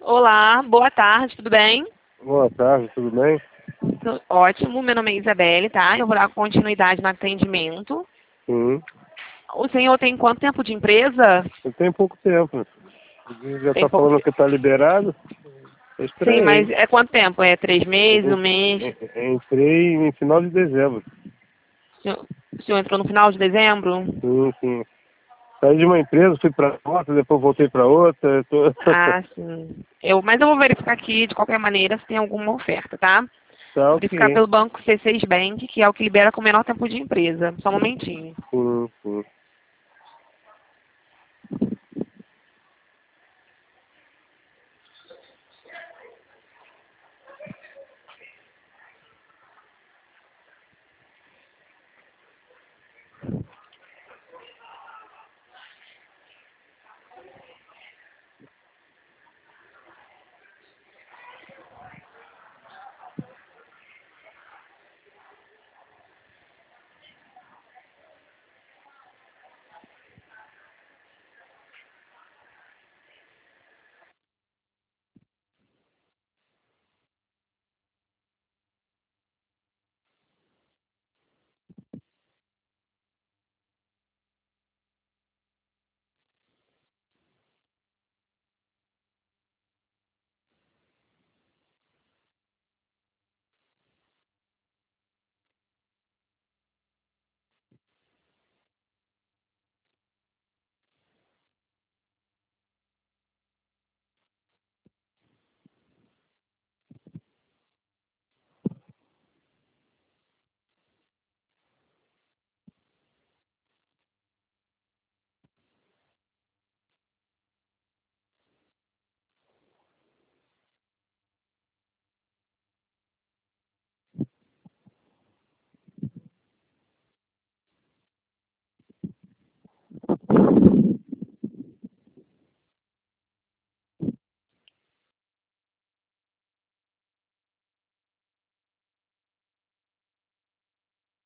Olá, boa tarde, tudo bem? Boa tarde, tudo bem? Ótimo, meu nome é Isabelle, tá? Eu vou dar continuidade no atendimento. Sim. O senhor tem quanto tempo de empresa? Eu tenho pouco tempo. Já Tem está pouco falando tempo. que está liberado? Eu Sim, mas estranhei. é quanto tempo? É 3 meses, um Eu mês? entrei em final de dezembro. O senhor entrou no final de dezembro? Sim, sim. Saí de uma empresa, fui para outra, depois voltei para outra. Ah, sim. Mas eu vou verificar aqui, de qualquer maneira, se tem alguma oferta, tá? Tá Vou verificar ok. pelo banco C6 Bank, que é o que libera com o menor tempo de empresa. Só um momentinho. Sim, sim.